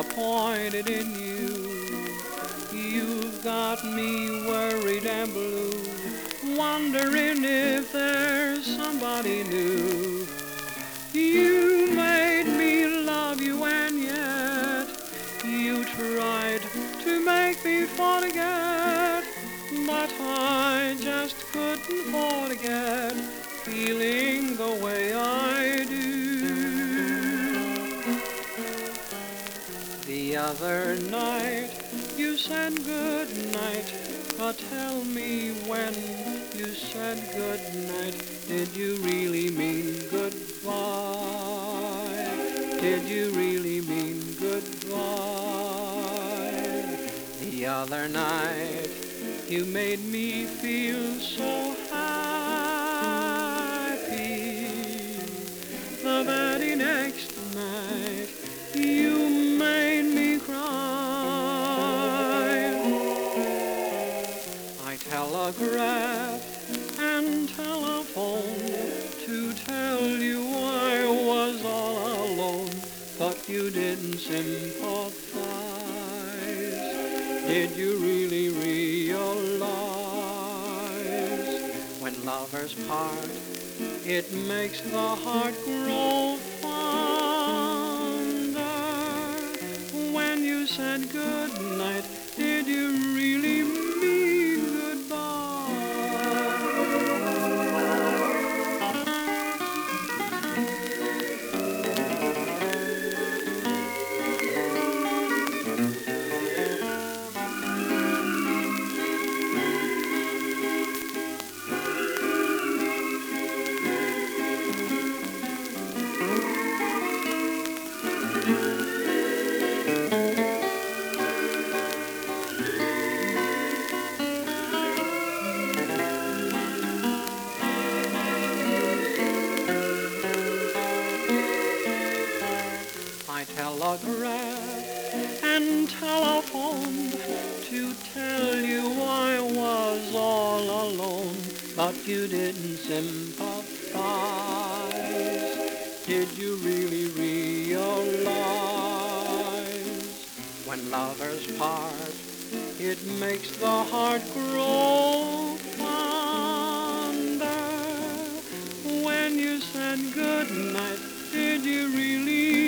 disappointed in you. You've got me worried and blue, wondering if there's somebody new. You made me love you, and yet you tried to make me forget, but I just couldn't forget feeling the way I do. The other night you said good night, but tell me when you said good night, did you really mean goodbye? Did you really mean goodbye? The other night you made me feel so happy. The very next night you made me cry. I telegraphed and telephoned to tell you I was all alone, but you didn't sympathize. Did you really realize when lovers part, it makes the heart grow fonder? When you said good night, did you really mean goodbye? I telegraphed and telephoned to tell you I was all alone, but you didn't sympathize. Did you really realize when lovers part, it makes the heart grow fonder? When you said good night, did you really